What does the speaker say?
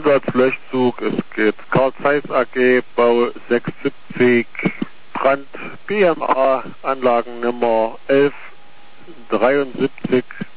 Einsatzlöschzug. Es geht Carl Zeiss AG, Bau 670, Brand BMA, Anlagennummer 1173.